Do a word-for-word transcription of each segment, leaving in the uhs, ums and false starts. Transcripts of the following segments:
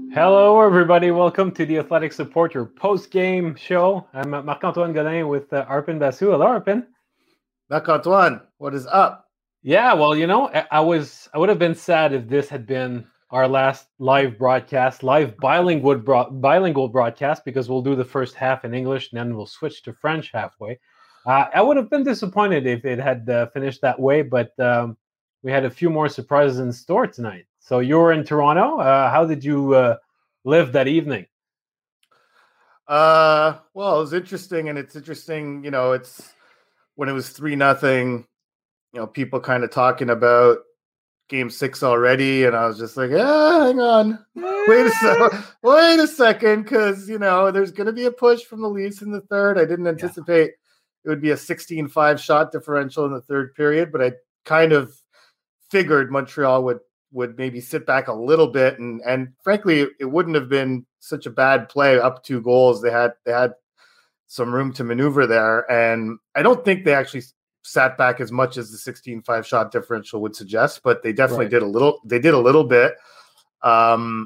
Hello, everybody. Welcome to the Athletic Support, your post-game show. I'm Marc-Antoine Godin with uh, Arpin Basu. Hello, Arpin. Marc-Antoine, what is up? Yeah, well, you know, I, I was I would have been sad if this had been our last live broadcast, live bilingual bro- bilingual broadcast, because we'll do the first half in English and then we'll switch to French halfway. Uh, I would have been disappointed if it had uh, finished that way, but um, we had a few more surprises in store tonight. So you were in Toronto. Uh, how did you uh, live that evening? Uh, well, it was interesting, and it's interesting, you know, it's when it was three nothing, you know, people kind of talking about game six already, and I was just like, yeah, hang on, wait a second, wait a second, because you know there's going to be a push from the Leafs in the third. I didn't anticipate yeah. it would be a sixteen five shot differential in the third period, but I kind of figured Montreal would would maybe sit back a little bit, and and frankly, it wouldn't have been such a bad play up two goals. They had they had some room to maneuver there, and I don't think they actually sat back as much as the sixteen five shot differential would suggest, but they definitely right. did a little. They did a little bit, um,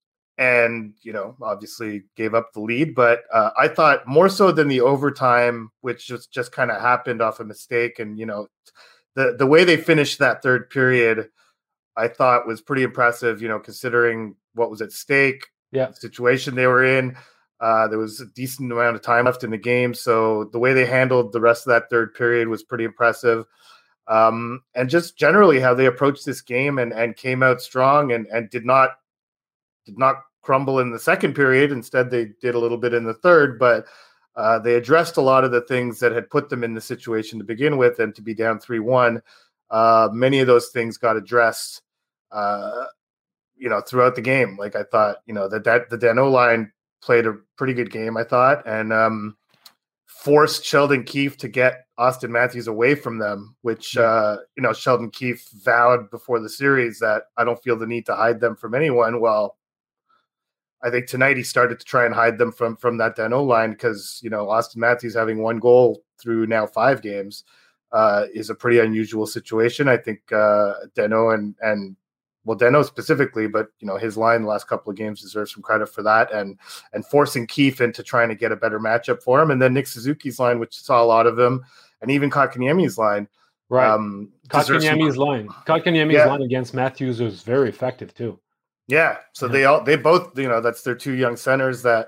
and you know, obviously gave up the lead. But uh, I thought more so than the overtime, which just just kind of happened off a mistake, and you know, the the way they finished that third period, I thought was pretty impressive, you know, considering what was at stake, yeah. the situation they were in. Uh, there was a decent amount of time left in the game. So the way they handled the rest of that third period was pretty impressive. Um, and just generally how they approached this game and, and came out strong and, and did not did not crumble in the second period. Instead, they did a little bit in the third, but uh, they addressed a lot of the things that had put them in the situation to begin with, and to be down three one. Uh, many of those things got addressed, uh, you know, throughout the game. Like I thought, you know, that, that the Danault line played a pretty good game, I thought, and um, forced Sheldon Keefe to get Austin Matthews away from them, which, yeah. uh, you know, Sheldon Keefe vowed before the series that I don't feel the need to hide them from anyone. Well, I think tonight he started to try and hide them from, from that Danault line because, you know, Austin Matthews having one goal through now five games Uh, is a pretty unusual situation. I think uh, Danault and and well Danault specifically, but you know his line the last couple of games deserves some credit for that, and and forcing Keefe into trying to get a better matchup for him, and then Nick Suzuki's line, which saw a lot of him, and even Kotkaniemi's line. Right, um, Kotkaniemi's some... line, Kotkaniemi's yeah. line against Matthews was very effective too. Yeah, so yeah. they all they both you know that's their two young centers that.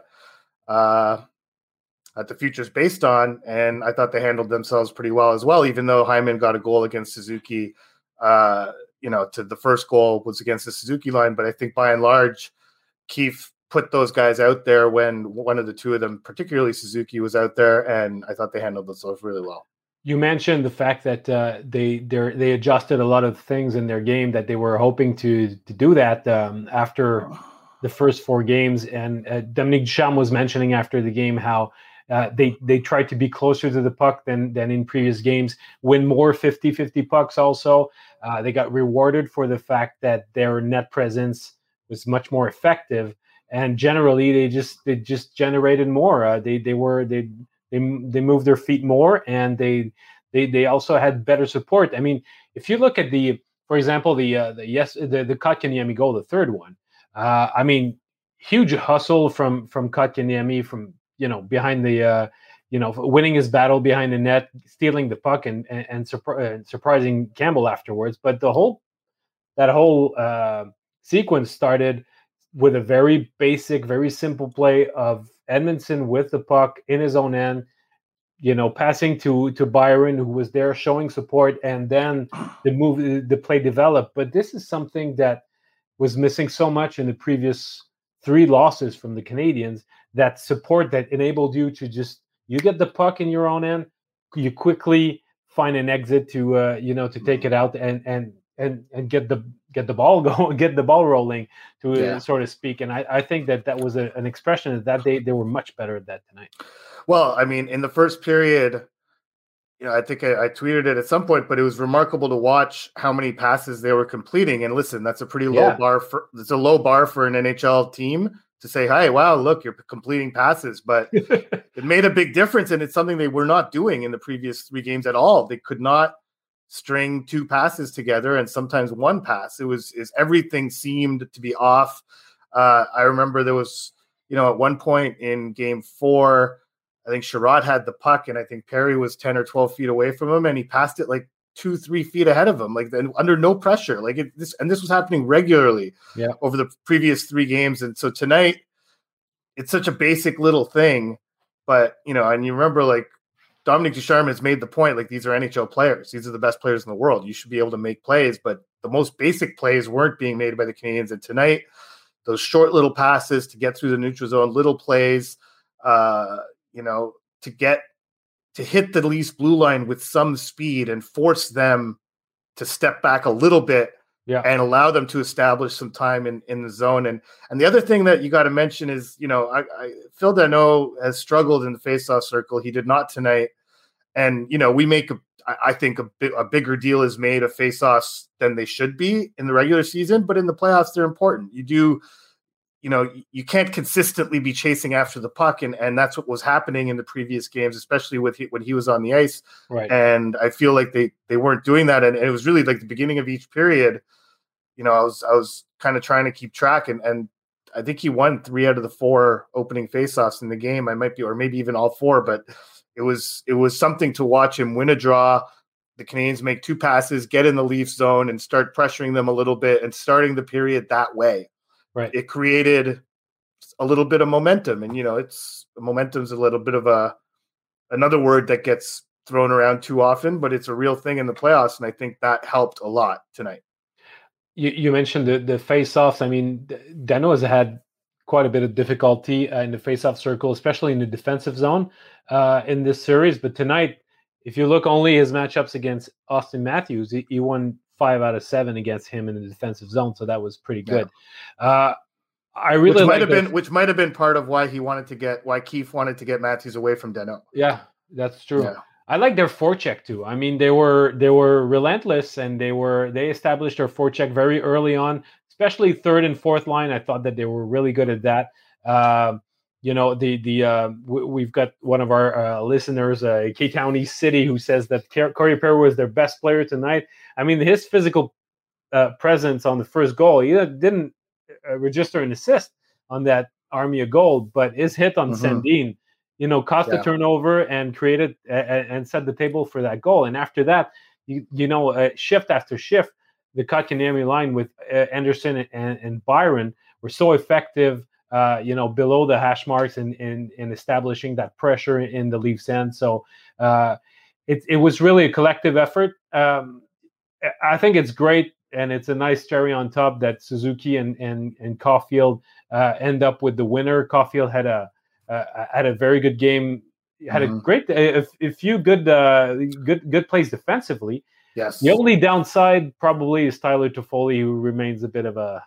Uh, that the future's based on, and I thought they handled themselves pretty well as well, even though Hyman got a goal against Suzuki. Uh, you know, to the first goal was against the Suzuki line, but I think by and large, Keefe put those guys out there when one of the two of them, particularly Suzuki, was out there, and I thought they handled themselves really well. You mentioned the fact that uh, they they adjusted a lot of things in their game that they were hoping to to do that um, after the first four games, and uh, Dominique Ducharme was mentioning after the game how Uh, they they tried to be closer to the puck than than in previous games, win more fifty-fifty pucks also. Uh, they got rewarded for the fact that their net presence was much more effective, and generally they just they just generated more. Uh, they they were they they they moved their feet more, and they they they also had better support. I mean, if you look at the, for example, the uh, the yes the the Kotkaniemi goal, the third one. Uh, I mean, huge hustle from from Kotkaniemi from. you know, behind the, uh, you know, winning his battle behind the net, stealing the puck and and, and surpri- uh, surprising Campbell afterwards. But the whole, that whole uh, sequence started with a very basic, very simple play of Edmondson with the puck in his own end, you know, passing to to Byron, who was there showing support, and then the move, the play developed. But this is something that was missing so much in the previous three losses from the Canadians, that support that enabled you to just, you get the puck in your own end, you quickly find an exit to, uh, you know, to take it out and, and, and, and get the, get the ball going, get the ball rolling to yeah. uh, sort of speak. And I, I think that that was a, an expression that they, they were much better at that tonight. Well, I mean, in the first period, you know, I think I, I tweeted it at some point, but it was remarkable to watch how many passes they were completing. And listen, that's a pretty low yeah. bar for, it's a low bar for an N H L team to say, hey, wow, look, you're completing passes, but it made a big difference. And it's something they were not doing in the previous three games at all. They could not string two passes together and sometimes one pass. It was, is everything seemed to be off. Uh, I remember there was, you know, at one point in game four, I think Sherrod had the puck, and I think Perry was ten or twelve feet away from him, and he passed it like two, three feet ahead of him, like then under no pressure. Like it, this, and this was happening regularly yeah. over the previous three games. And so tonight, it's such a basic little thing, but you know, and you remember like Dominic Ducharme has made the point, like these are N H L players. These are the best players in the world. You should be able to make plays, but the most basic plays weren't being made by the Canadiens. And tonight, those short little passes to get through the neutral zone, little plays, uh, you know, to get to hit the Leafs blue line with some speed and force them to step back a little bit yeah. and allow them to establish some time in, in the zone. And and the other thing that you got to mention is, you know, I, I Phil Danault has struggled in the faceoff circle. He did not tonight. And, you know, we make, a, I think, a, bi- a bigger deal is made of faceoffs than they should be in the regular season. But in the playoffs, they're important. You do, you know, you can't consistently be chasing after the puck. And, and that's what was happening in the previous games, especially with he, when he was on the ice. Right. And I feel like they, they weren't doing that. And, and it was really like the beginning of each period. You know, I was I was kind of trying to keep track. And, and I think he won three out of the four opening faceoffs in the game. I might be, or maybe even all four. But it was it was something to watch him win a draw. The Canadiens make two passes, get in the Leafs zone, and start pressuring them a little bit and starting the period that way. Right. It created a little bit of momentum. And, you know, it's momentum's a little bit of a another word that gets thrown around too often, but it's a real thing in the playoffs. And I think that helped a lot tonight. You, you mentioned the, the face-offs. I mean, Danault has had quite a bit of difficulty uh, in the face-off circle, especially in the defensive zone uh, in this series. But tonight, if you look only his matchups against Austin Matthews, he, he won five out of seven against him in the defensive zone, so that was pretty good. Yeah. Uh, I really which might like have this. been which might have been part of why he wanted to get why Keefe wanted to get Matthews away from Danault. Yeah, that's true. Yeah. I like their forecheck too. I mean, they were they were relentless, and they were they established their forecheck very early on, especially third and fourth line. I thought that they were really good at that. Uh, you know, the the uh, w- we've got one of our uh, listeners, uh, K-Town East City, who says that Corey Perry was their best player tonight. I mean, his physical uh, presence on the first goal, he didn't uh, register an assist on that Army of Gold, but his hit on mm-hmm. Sandin, you know, caused yeah. the turnover and created uh, and set the table for that goal. And after that, you you know, uh, shift after shift, the Kotkaniemi line with uh, Anderson and, and Byron were so effective. Uh, you know, below the hash marks in, in, in establishing that pressure in the Leafs end. So uh, it, it was really a collective effort. Um, I think it's great, and it's a nice cherry on top that Suzuki and and, and Caulfield uh, end up with the winner. Caulfield had a uh, had a very good game, had mm-hmm. a great, a, a few good uh, good good plays defensively. Yes. The only downside probably is Tyler Toffoli, who remains a bit of a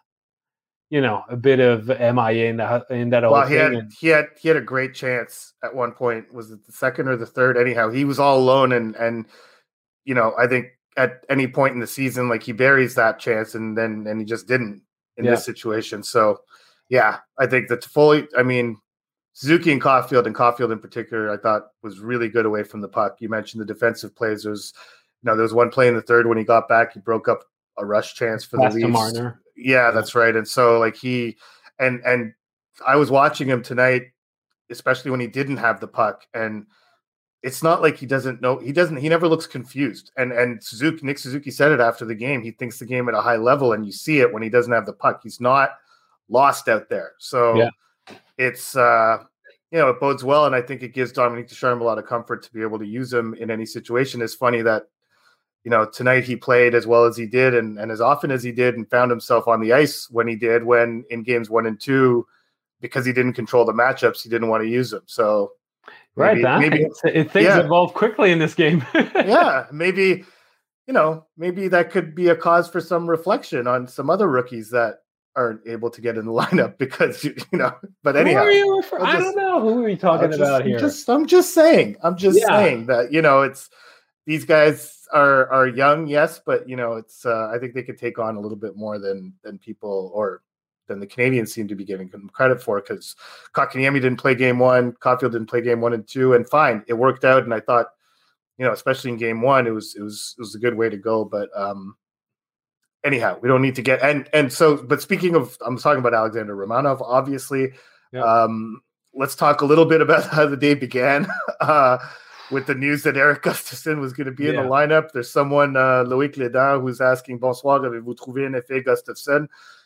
you know, a bit of M I A in, the, in that whole well, he thing. Had, and, he had he had a great chance at one point. Was it the second or the third? Anyhow, he was all alone, and and you know, I think at any point in the season, like he buries that chance, and then and he just didn't in yeah. this situation. So, yeah, I think that Toffoli. I mean, Suzuki and Caulfield, and Caulfield in particular, I thought was really good away from the puck. You mentioned the defensive plays. There was, you know, there was one play in the third when he got back, he broke up a rush chance for the Leafs. Marner. Yeah, that's right. And so like he and and I was watching him tonight, especially when he didn't have the puck. And it's not like he doesn't know he doesn't he never looks confused. And and Suzuki, Nick Suzuki said it after the game. He thinks the game at a high level, and you see it when he doesn't have the puck. He's not lost out there. So yeah. it's uh you know, it bodes well, and I think it gives Dominic Ducharme a lot of comfort to be able to use him in any situation. It's funny that you know, tonight he played as well as he did and, and as often as he did and found himself on the ice when he did, when in games one and two, because he didn't control the matchups, he didn't want to use them. So maybe, right, maybe it's, it, things yeah. evolve quickly in this game. yeah, maybe, you know, maybe that could be a cause for some reflection on some other rookies that aren't able to get in the lineup because, you know, but anyhow. Who are you refer- I just, don't know. Who are you talking just, about here? I'm just, I'm just saying. I'm just yeah. saying that, you know, it's, these guys are are young, yes, but you know, it's uh, I think they could take on a little bit more than than people or than the Canadiens seem to be giving them credit for. Because Kotkaniemi didn't play game one, Caulfield didn't play game one and two, and fine, it worked out. And I thought, you know, especially in game one, it was it was it was a good way to go. But um, anyhow, we don't need to get and and so. But speaking of, I'm talking about Alexander Romanov, obviously. Yep. Um, let's talk a little bit about how the day began uh, with the news that Eric Gustafsson was going to be yeah. in the lineup. There's someone, uh, Loïc Lédard, who's asking, bonsoir, avez-vous trouvé en effet Gustafsson?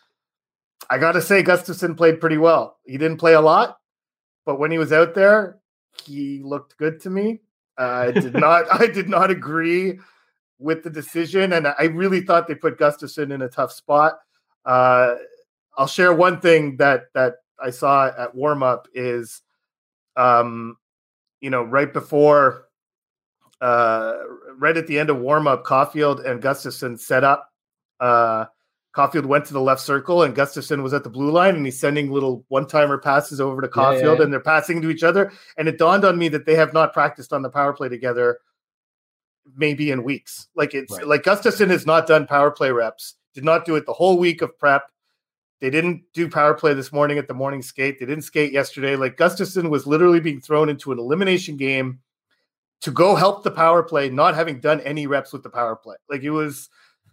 I got to say, Gustafsson played pretty well. He didn't play a lot, but when he was out there, he looked good to me. Uh, I did not, I did not agree with the decision, and I really thought they put Gustafsson in a tough spot. Uh, I'll share one thing that that I saw at warm-up is, um, you know, right before, uh, right at the end of warm-up, Caulfield and Gustafsson set up. Uh, Caulfield went to the left circle, and Gustafsson was at the blue line, and he's sending little one-timer passes over to Caulfield, yeah, yeah, yeah. and they're passing to each other. And it dawned on me that they have not practiced on the power play together maybe in weeks. Like it's right. like Gustafsson has not done power play reps, did not do it the whole week of prep. They didn't do power play this morning at the morning skate. They didn't skate yesterday. Like Gustafsson was literally being thrown into an elimination game to go help the power play, not having done any reps with the power play. Like it was,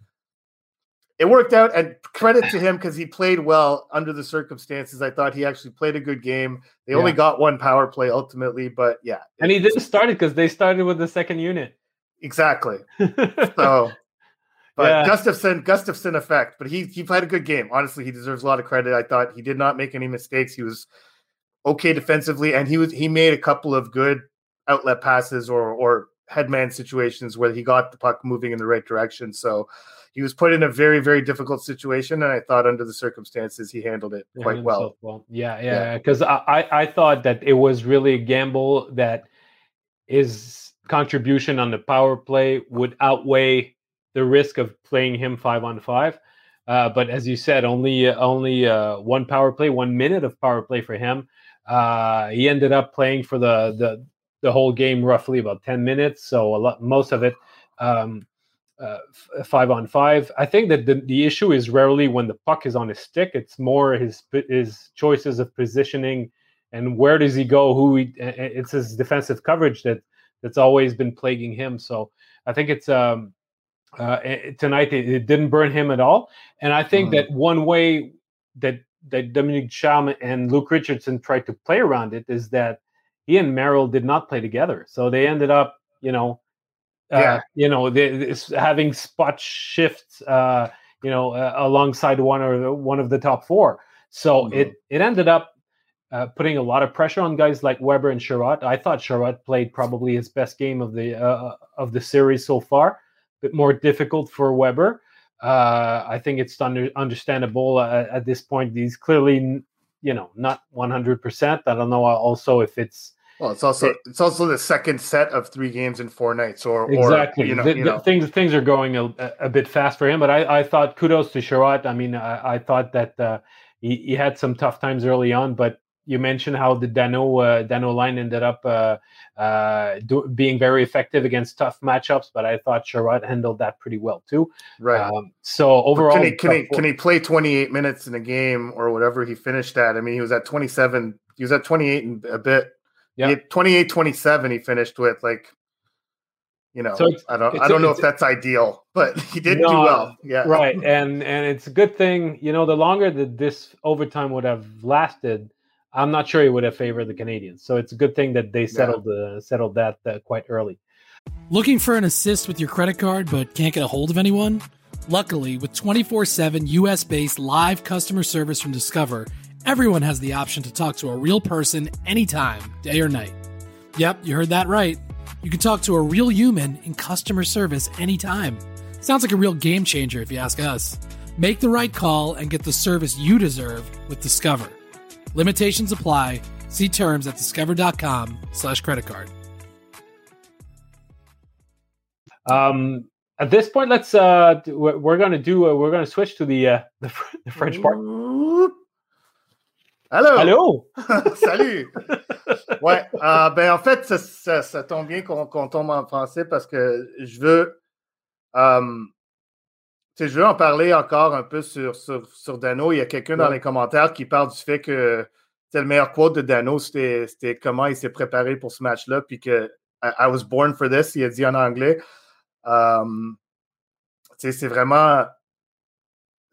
it worked out, and credit to him because he played well under the circumstances. I thought he actually played a good game. They yeah. only got one power play ultimately, but yeah. And he didn't start it because they started with the second unit. Exactly. So, but yeah. Gustafsson, Gustafsson effect, but he he played a good game. Honestly, he deserves a lot of credit. I thought he did not make any mistakes. He was okay defensively, and he was he made a couple of good outlet passes or or headman situations where he got the puck moving in the right direction. So he was put in a very, very difficult situation, and I thought under the circumstances he handled it quite yeah, well. well. Yeah, yeah, because yeah. I, I thought that it was really a gamble that his contribution on the power play would outweigh the risk of playing him five on five. Uh, but as you said, only uh, only uh, one power play, one minute of power play for him. Uh, he ended up playing for the the the whole game, roughly about ten minutes. So a lot, most of it. Um, Uh, f- five on five. I think that the, the issue is rarely when the puck is on his stick. It's more his his choices of positioning and where does he go. Who he, it's his defensive coverage that that's always been plaguing him. So I think it's um uh, tonight it, it didn't burn him at all. And I think mm. that one way that that Dominique Ducharme and Luke Richardson tried to play around it is that he and Merrill did not play together. So they ended up, you know. Uh, yeah, you know, they, having spot shifts, uh, you know, uh, alongside one or the, one of the top four. So mm-hmm. it it ended up uh, putting a lot of pressure on guys like Weber and Sherratt. I thought Sherratt played probably his best game of the uh, of the series so far. A bit more difficult for Weber. Uh, I think it's under, understandable uh, at this point. He's clearly, you know, not one hundred percent. I don't know also if it's. Well, it's also it's also the second set of three games in four nights, or exactly. Or, you know, the, you know. The things things are going a, a bit fast for him, but I, I thought kudos to Sherratt. I mean, I, I thought that uh, he, he had some tough times early on, but you mentioned how the Dano uh, Dano line ended up uh, uh, do, being very effective against tough matchups, but I thought Sherratt handled that pretty well too. Right. Um, so overall, can he can he, can he play twenty-eight minutes in a game or whatever he finished at? I mean, he was at twenty-seven. He was at twenty-eight and a bit. Yeah, twenty-eight twenty-seven he finished with, like, you know, so I don't I don't a, know if that's ideal, but he did no, do well. Yeah. Right. And and it's a good thing, you know, the longer that this overtime would have lasted, I'm not sure he would have favored the Canadians. So it's a good thing that they settled yeah. uh, settled that uh, quite early. Looking for an assist with your credit card but can't get a hold of anyone? Luckily, with twenty-four seven U S-based live customer service from Discover, everyone has the option to talk to a real person anytime, day or night. Yep, you heard that right. You can talk to a real human in customer service anytime. Sounds like a real game changer if you ask us. Make the right call and get the service you deserve with Discover. Limitations apply. See terms at discover.com slash credit card. Um, at this point, let's uh, we're going to do uh, we're going to switch to the uh, the, the French part. Allô! Allô! Salut! Ouais, euh, ben en fait, ça, ça, ça tombe bien qu'on, qu'on tombe en français parce que je veux, euh, je veux en parler encore un peu sur, sur, sur Dano. Il y a quelqu'un ouais. dans les commentaires qui parle du fait que le meilleur quote de Dano, c'était, c'était comment il s'est préparé pour ce match-là, puis que I, I was born for this, il a dit en anglais. Um, c'est vraiment...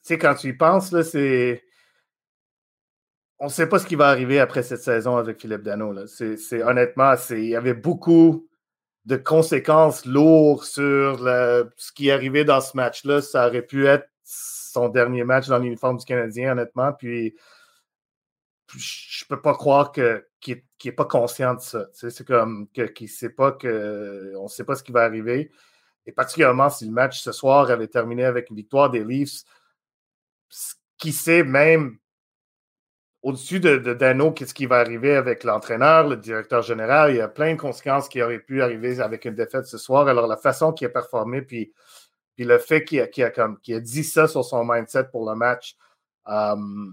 sais, quand tu y penses, là, c'est... On ne sait pas ce qui va arriver après cette saison avec Philippe Danault. Là. C'est, c'est, honnêtement, c'est, il y avait beaucoup de conséquences lourdes sur le, ce qui est arrivé dans ce match-là. Ça aurait pu être son dernier match dans l'uniforme du Canadien, honnêtement. Puis, je ne peux pas croire que, qu'il n'est pas conscient de ça. Tu sais, c'est comme que, qu'il ne sait pas que, on ne sait pas ce qui va arriver. Et particulièrement si le match ce soir avait terminé avec une victoire des Leafs, qui sait même au-dessus de, de Danault, qu'est-ce qui va arriver avec l'entraîneur, le directeur général. Il y a plein de conséquences qui auraient pu arriver avec une défaite ce soir. Alors, la façon qu'il a performé, puis, puis le fait qu'il a, qu'il, a comme, qu'il a dit ça sur son mindset pour le match, um,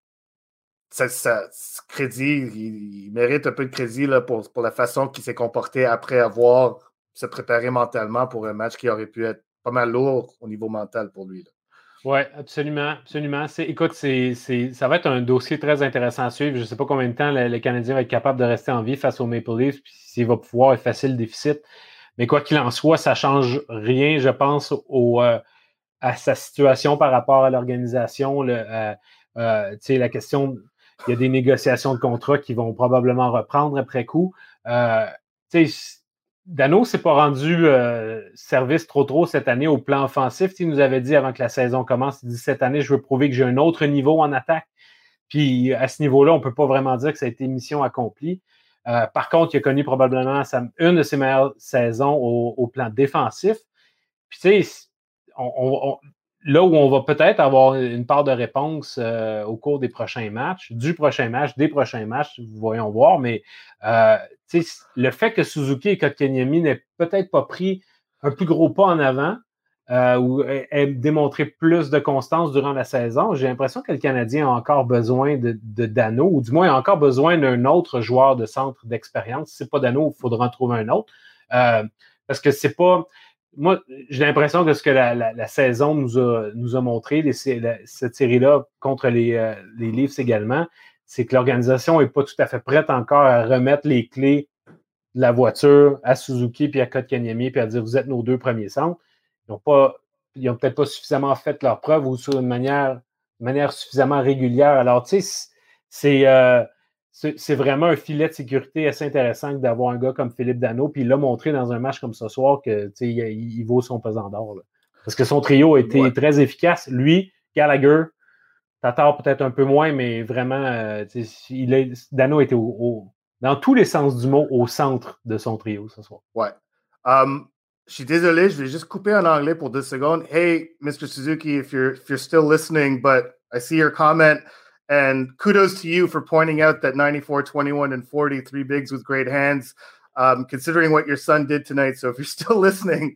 ça, ça, ce crédit, il, il mérite un peu de crédit là, pour, pour la façon qu'il s'est comporté après avoir se préparé mentalement pour un match qui aurait pu être pas mal lourd au niveau mental pour lui. Là. Oui, absolument, absolument. C'est, écoute, c'est, c'est, ça va être un dossier très intéressant à suivre. Je ne sais pas combien de temps le, le Canadien va être capable de rester en vie face aux Maple Leafs, puis s'il va pouvoir effacer le déficit. Mais quoi qu'il en soit, ça ne change rien, je pense, au, euh, à sa situation par rapport à l'organisation. Le, euh, euh, tu sais, la question, il y a des négociations de contrats qui vont probablement reprendre après coup. Euh, tu sais, Danault ne s'est pas rendu euh, service trop trop cette année au plan offensif. Il nous avait dit avant que la saison commence, il dit cette année, je veux prouver que j'ai un autre niveau en attaque. Puis à ce niveau-là, on ne peut pas vraiment dire que ça a été mission accomplie. Euh, par contre, il a connu probablement sa, une de ses meilleures saisons au, au plan défensif. Puis tu sais, on, on, là où on va peut-être avoir une part de réponse euh, au cours des prochains matchs, du prochain match, des prochains matchs, voyons voir, mais euh, le fait que Suzuki et Kotkaniemi n'aient peut-être pas pris un plus gros pas en avant euh, ou aient démontré plus de constance durant la saison, j'ai l'impression que le Canadien a encore besoin de, de Danault, ou du moins a encore besoin d'un autre joueur de centre d'expérience. Si c'est pas Danault, il faudra en trouver un autre. Euh, parce que c'est pas... Moi, j'ai l'impression que ce que la, la, la saison nous a, nous a montré, les, la, cette série-là contre les, euh, les Leafs également, c'est que l'organisation n'est pas tout à fait prête encore à remettre les clés de la voiture à Suzuki puis à Kotkaniemi puis à dire vous êtes nos deux premiers centres. Ils n'ont pas, ils n'ont peut-être pas suffisamment fait leur preuve ou sur une manière, une manière suffisamment régulière. Alors, tu sais, c'est, euh, c'est, c'est vraiment un filet de sécurité assez intéressant d'avoir un gars comme Philippe Danault, puis il l'a montré dans un match comme ce soir que il, il vaut son pesant d'or. Là. Parce que son trio a été ouais. très efficace. Lui, Gallagher, Tatar peut-être un peu moins, mais vraiment, euh, il est, Danault était au, au, dans tous les sens du mot au centre de son trio ce soir. Ouais. Um, je suis désolé, je vais juste couper en anglais pour deux secondes. Hey, Mister Suzuki, if you're, if you're still listening, but I see your comment. And kudos to you for pointing out that ninety-four, twenty-one, and forty, three bigs with great hands, um, considering what your son did tonight. So if you're still listening,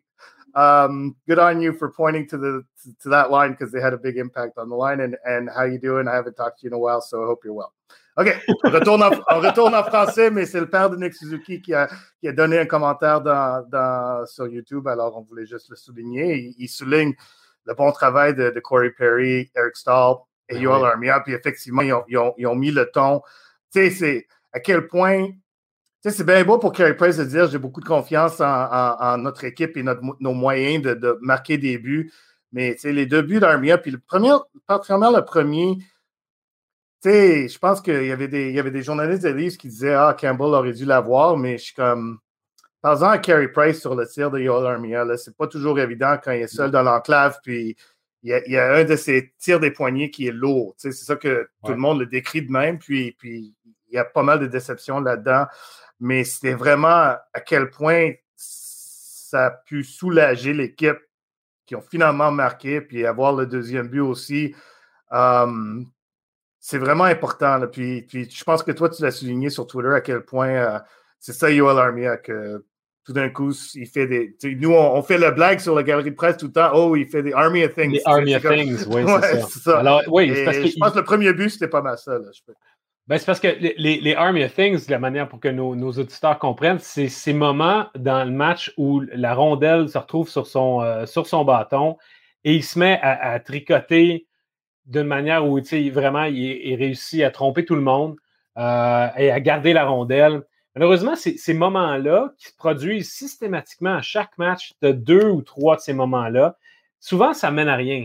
um, good on you for pointing to the to, to that line because they had a big impact on the line. And, and how you doing? I haven't talked to you in a while, so I hope you're well. OK, on retourne en, on retourne en français, mais c'est le père de Nick Suzuki qui a, qui a donné un commentaire dans, dans, sur YouTube, alors on voulait juste le souligner. Il, il souligne le bon travail de, de Corey Perry, Eric Stahl, et Yoel oui. Armia, puis effectivement, ils ont, ils, ont, ils ont mis le ton. Tu sais, c'est à quel point... Tu sais, c'est bien beau pour Carey Price de dire « j'ai beaucoup de confiance en, en, en notre équipe et notre, nos moyens de, de marquer des buts », mais tu sais, les deux buts d'Armia, puis le premier, particulièrement le premier, tu sais, je pense qu'il y avait des, il y avait des journalistes de Leafs qui disaient « Ah, Campbell aurait dû l'avoir », mais je suis comme... Parlant à Carey Price sur le tir de Yoel Armia, là, c'est pas toujours évident quand il est seul dans l'enclave, puis... Il y, a, il y a un de ces tirs des poignets qui est lourd. Tu sais, c'est ça que ouais. tout le monde le décrit de même. Puis, puis, il y a pas mal de déceptions là-dedans. Mais c'était vraiment à quel point ça a pu soulager l'équipe qui ont finalement marqué. Puis avoir le deuxième but aussi. Um, c'est vraiment important. Là. Puis, puis je pense que toi, tu l'as souligné sur Twitter à quel point euh, c'est ça, Yoel Armia, que tout d'un coup, il fait des... Nous, on, on fait la blague sur la galerie de presse tout le temps. Oh, il fait des Army of Things. Des Army of comme... Things, oui, ouais, c'est ça. C'est ça. Alors, oui, c'est parce je que pense il... que le premier but, c'était pas mal ça. Là. Je peux... ben, c'est parce que les, les, les Army of Things, la manière pour que nos, nos auditeurs comprennent, c'est ces moments dans le match où la rondelle se retrouve sur son, euh, sur son bâton et il se met à, à tricoter d'une manière où, tu sais, vraiment, il, il réussit à tromper tout le monde euh, et à garder la rondelle. Malheureusement, c'est ces moments-là qui se produisent systématiquement à chaque match de deux ou trois de ces moments-là. Souvent, ça mène à rien.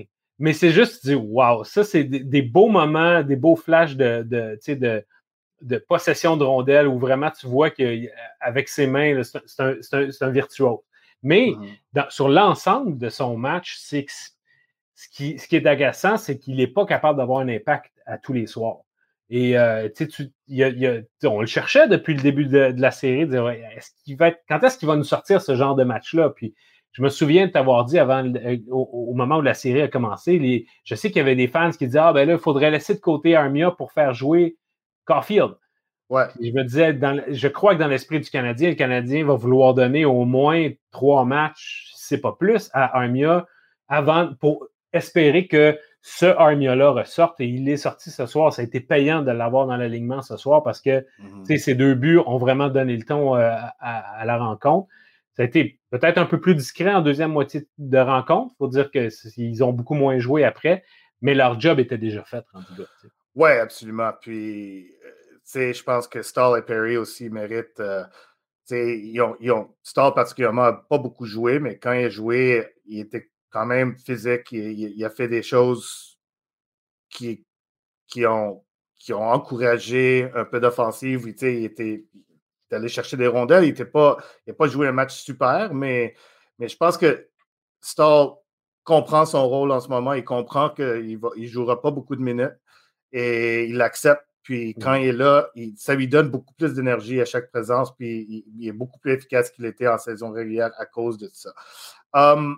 Mais c'est juste, tu dis, wow, ça, c'est des, des beaux moments, des beaux flashs de, de, de, de possession de rondelles où vraiment tu vois qu'avec ses mains, là, c'est, c'est, un, c'est, un, c'est un virtuose. Mais mm-hmm. dans, sur l'ensemble de son match, c'est que ce qui, ce qui est agaçant, c'est qu'il n'est pas capable d'avoir un impact à tous les soirs. Et euh, tu sais, y a, y a, on le cherchait depuis le début de, de la série, de dire, ouais, est-ce qu'il va être, quand est-ce qu'il va nous sortir ce genre de match-là? Puis je me souviens de t'avoir dit avant, au, au moment où la série a commencé, les, je sais qu'il y avait des fans qui disaient, ah ben là, il faudrait laisser de côté Armia pour faire jouer Caulfield. Ouais. Je me disais, dans, je crois que dans l'esprit du Canadien, le Canadien va vouloir donner au moins trois matchs, si c'est pas plus, à Armia avant, pour espérer que ce Armia-là ressorte, et il est sorti ce soir. Ça a été payant de l'avoir dans l'alignement ce soir parce que mm-hmm. ces deux buts ont vraiment donné le ton euh, à, à la rencontre. Ça a été peut-être un peu plus discret en deuxième moitié de rencontre. Il faut dire qu'ils ont beaucoup moins joué après, mais leur job était déjà fait, rendu là. Oui, absolument. Puis, je pense que Stahl et Perry aussi méritent. Euh, ils ont, ils ont, Stahl particulièrement n'a pas beaucoup joué, mais quand il a joué, il était quand même physique. Il, il, il a fait des choses qui, qui, ont, qui ont encouragé un peu d'offensive. Il, il était allé chercher des rondelles. Il n'a pas, pas joué un match super, mais, mais je pense que Stahl comprend son rôle en ce moment. Il comprend qu'il ne il jouera pas beaucoup de minutes et il l'accepte. Puis quand mmh. il est là, il, ça lui donne beaucoup plus d'énergie à chaque présence. Puis il, il est beaucoup plus efficace qu'il était en saison régulière à cause de ça. Um,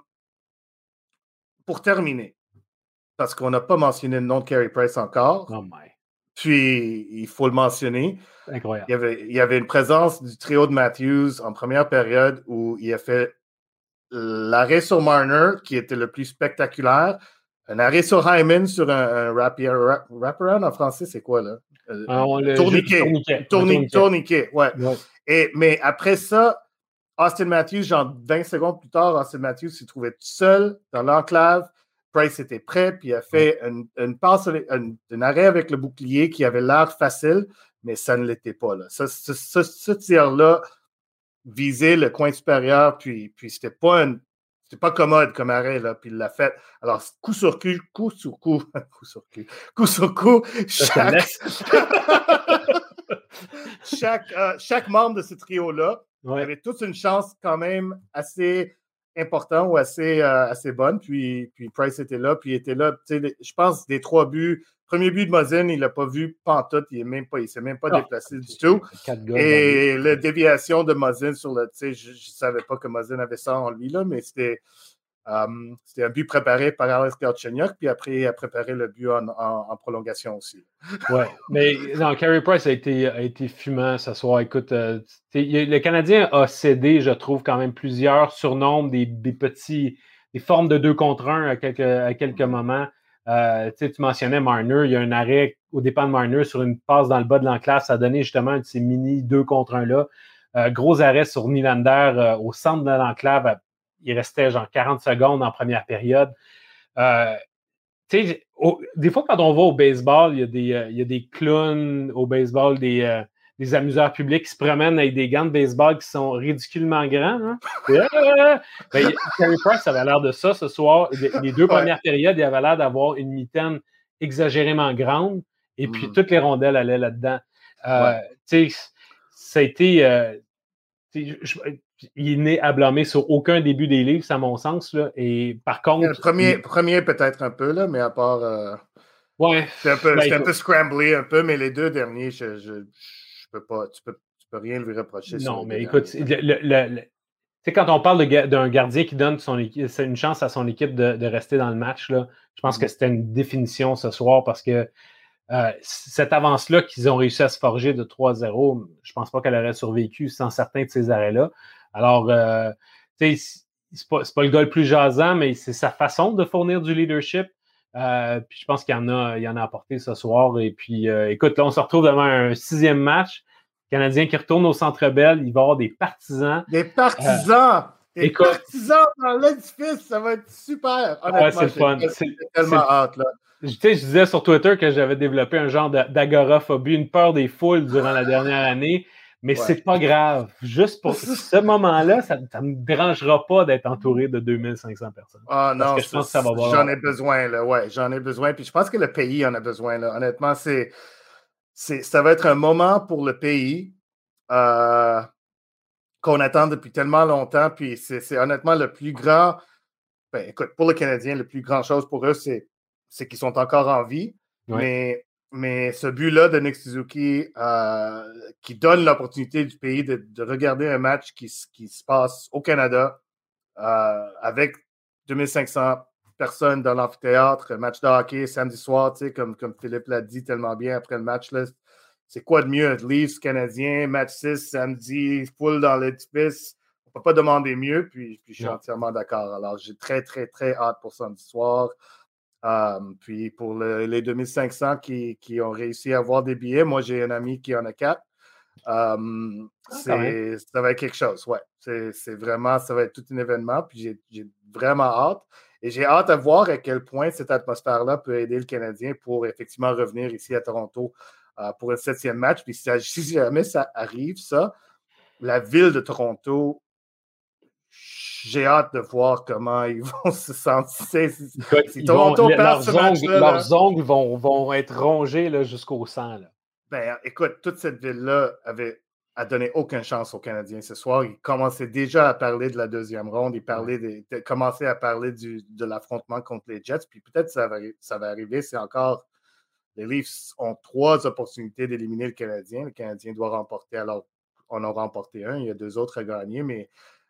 pour terminer, parce qu'on n'a pas mentionné le nom de Carey Price encore. Oh my. Puis, il faut le mentionner. Incroyable. Il y, avait, il y avait une présence du trio de Matthews en première période où il a fait l'arrêt sur Marner, qui était le plus spectaculaire. Un arrêt sur Hyman sur un, un wraparound en français, c'est quoi, là? Ah, le tourniquet. Tourniquet. Tourniquet, tourniquet, ouais. ouais. Et, mais après ça, Austin Matthews, genre vingt secondes plus tard, Austin Matthews s'est trouvé tout seul dans l'enclave. Price était prêt, puis il a fait une, une passe, un, un arrêt avec le bouclier qui avait l'air facile, mais ça ne l'était pas. Là. Ça, ce, ce, ce tir-là visait le coin supérieur, puis, puis c'était pas un, c'était pas commode comme arrêt, là, puis il l'a fait. Alors, coup sur coup, coup sur coup, coup sur coup, coup sur coup, chaque, chaque, euh, chaque membre de ce trio-là ouais. avait toute une chance quand même assez important ou assez, euh, assez bonne. Puis, puis Price était là, puis il était là. Je pense des trois buts. Premier but de Muzzin, il ne l'a pas vu pantoute. Il ne s'est même pas oh, déplacé du tout. Et la déviation de Muzzin sur le. Je ne savais pas que Muzzin avait ça en lui, là, mais c'était, um, c'était un but préparé par Alex Galchenyuk, puis après, il a préparé le but en, en, en prolongation aussi. Oui, mais non, Carey Price a été, a été fumant ce soir. Écoute, euh, le Canadien a cédé, je trouve, quand même plusieurs surnoms, des, des petits, des formes de deux contre un à quelques, à quelques moments. Euh, tu mentionnais Marner, il y a un arrêt au départ de Marner sur une passe dans le bas de l'enclave, ça a donné justement un de ces mini deux contre un là. Euh, gros arrêt sur Nylander euh, au centre de l'enclave, il restait genre quarante secondes en première période. Euh, Tu sais, des fois, quand on va au baseball, il y a des, euh, il y a des clowns au baseball, des, euh, des amuseurs publics qui se promènent avec des gants de baseball qui sont ridiculement grands. Hein? ben, Carey Price, ça avait l'air de ça ce soir. Les deux premières ouais. périodes, il avait l'air d'avoir une mitaine exagérément grande et puis mm. toutes les rondelles allaient là-dedans. Euh, ouais. Tu sais, ça a été... Euh, je, je, il n'est à blâmer sur aucun début des livres, à mon sens. Là. Et par contre. Le premier, il... premier peut-être un peu, là, mais à part. Euh... Ouais. C'est un peu, ben, c'est un peu scramblé, un peu, mais les deux derniers, je, je, je peux pas. Tu peux, tu peux rien lui reprocher. Non, mais écoute, le, le, le, le, quand on parle de, d'un gardien qui donne son équipe, c'est une chance à son équipe de, de rester dans le match, là, je pense mm-hmm. que c'était une définition ce soir parce que euh, cette avance-là qu'ils ont réussi à se forger de trois à zéro, je pense pas qu'elle aurait survécu sans certains de ces arrêts-là. Alors, euh, tu sais, c'est pas, c'est pas le gars le plus jasant, mais c'est sa façon de fournir du leadership. Euh, puis je pense qu'il y en a, il y en a apporté ce soir. Et puis, euh, écoute, là, on se retrouve devant un sixième match. Canadien qui retourne au Centre Bell. Il va y avoir des partisans. Des partisans! Euh, des écoute, partisans dans l'édifice! Ça va être super! Ouais, c'est le fun. C'est, c'est tellement c'est, hâte, là. Tu sais, je disais sur Twitter que j'avais développé un genre d'agoraphobie, une peur des foules durant la dernière année. Mais Ouais. c'est pas grave. Juste pour ce moment-là, ça ne me dérangera pas d'être entouré de deux mille cinq cents personnes. Ah non, Parce que je pense que ça va valoir. J'en ai besoin, là. Ouais, j'en ai besoin. Puis je pense que le pays en a besoin, là. Honnêtement, c'est, c'est, ça va être un moment pour le pays euh, qu'on attend depuis tellement longtemps. Puis c'est, c'est honnêtement le plus grand. Ben, écoute, pour les Canadiens, le plus grand chose pour eux, c'est, c'est qu'ils sont encore en vie. Ouais. Mais, mais ce but-là de Nick Suzuki euh, qui donne l'opportunité du pays de, de regarder un match qui, qui se passe au Canada euh, avec deux mille cinq cents personnes dans l'amphithéâtre, match de hockey samedi soir, tu sais, comme, comme Philippe l'a dit tellement bien après le match, là, c'est quoi de mieux? Leafs Canadiens, match six, samedi, full dans l'édifice. On ne peut pas demander mieux, puis, puis je suis Ouais. entièrement d'accord. Alors, j'ai très, très, très hâte pour samedi soir. Um, puis pour le, les deux mille cinq cents qui, qui ont réussi à avoir des billets, moi j'ai un ami qui en a quatre. Um, Ah, c'est, ça va être quelque chose, ouais. C'est, c'est vraiment, ça va être tout un événement. Puis j'ai, j'ai vraiment hâte. Et j'ai hâte à voir à quel point cette atmosphère-là peut aider le Canadien pour effectivement revenir ici à Toronto uh, pour un septième match. Puis si, si jamais ça arrive, ça, la ville de Toronto, j'ai hâte de voir comment ils vont se sentir. Écoute, si Toronto vont, perd leurs ce ongles, match-là, leurs là, ongles vont, vont être rongés là, jusqu'au sang. Là. Ben, écoute, toute cette ville-là avait a donné aucune chance aux Canadiens ce soir. Ils commençaient déjà à parler de la deuxième ronde. Ils parlaient des, de, commençaient à parler du, de l'affrontement contre les Jets. Puis peut-être que ça va, ça va arriver. C'est encore... Les Leafs ont trois opportunités d'éliminer le Canadien. Le Canadien doit remporter. Alors, on en a remporté un. Il y a deux autres à gagner. Mais,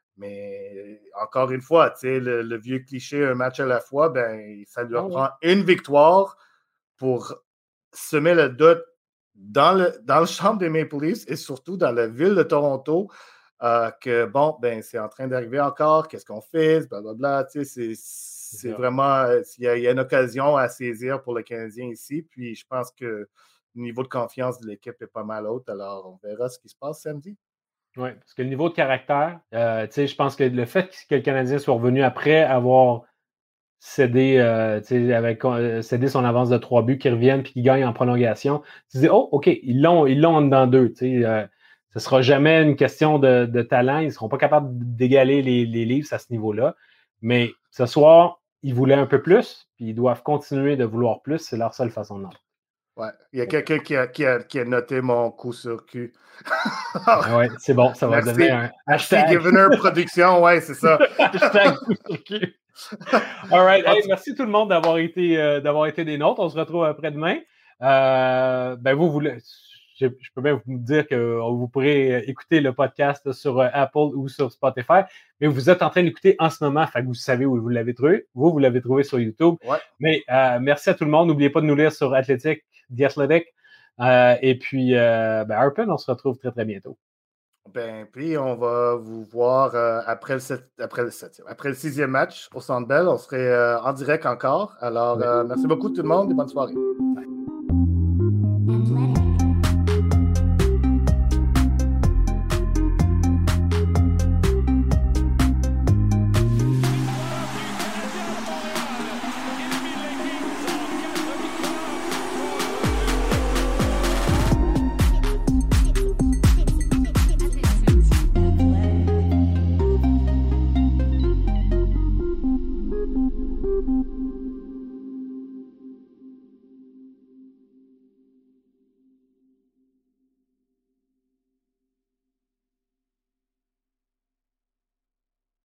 mais encore une fois, tu sais, le, le vieux cliché, un match à la fois, ben, ça lui Ah, prend une victoire pour semer le doute dans le, dans le champ des Maple Leafs et surtout dans la ville de Toronto, euh, que bon, ben, c'est en train d'arriver encore, qu'est-ce qu'on fait, blablabla, tu sais, c'est, c'est vraiment, il y, a, il y a une occasion à saisir pour le Canadien ici, puis je pense que le niveau de confiance de l'équipe est pas mal haut, alors on verra ce qui se passe samedi. Oui, parce que le niveau de caractère, euh, tu sais, je pense que le fait que le Canadien soit revenu après avoir cédé, euh, avec, euh, cédé son avance de trois buts, qui reviennent puis qui gagnent en prolongation, tu dis, oh, OK, ils l'ont, ils l'ont en dedans d'eux. Euh, ce ne sera jamais une question de, de talent. Ils ne seront pas capables d'égaler les, les Leafs à ce niveau-là. Mais ce soir, ils voulaient un peu plus, puis ils doivent continuer de vouloir plus. C'est leur seule façon de faire. Ouais, il y a quelqu'un qui a, qui a, qui a noté mon coup sur cul. Ah ouais, c'est bon, ça va Merci. devenir un hashtag. Merci, Givener Production, ouais, c'est ça. Hashtag coup sur cul. All right. Hey, merci tout le monde d'avoir été, euh, d'avoir été des nôtres. On se retrouve après-demain. Euh, ben vous, vous je, je peux bien vous dire que vous pourrez écouter le podcast sur Apple ou sur Spotify, mais vous êtes en train d'écouter en ce moment, fait que vous savez où vous l'avez trouvé. Vous, vous l'avez trouvé sur YouTube. Ouais. Mais euh, merci à tout le monde. N'oubliez pas de nous lire sur Athletic, The Athletic. Euh, et puis, euh, ben, Harpen, on se retrouve très, très bientôt. Ben, puis on va vous voir euh, après, le sept, après le septième, après le sixième match au Centre Bell. On serait euh, en direct encore. Alors, euh, merci beaucoup tout le monde et bonne soirée. Bye. Thank you.